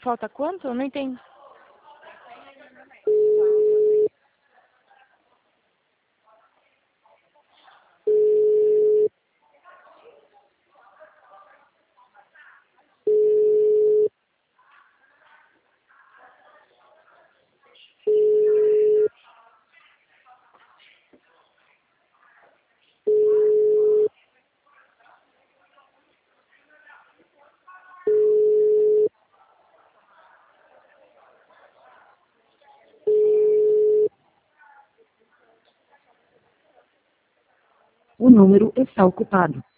falta quanto? Eu não entendo. O número está ocupado.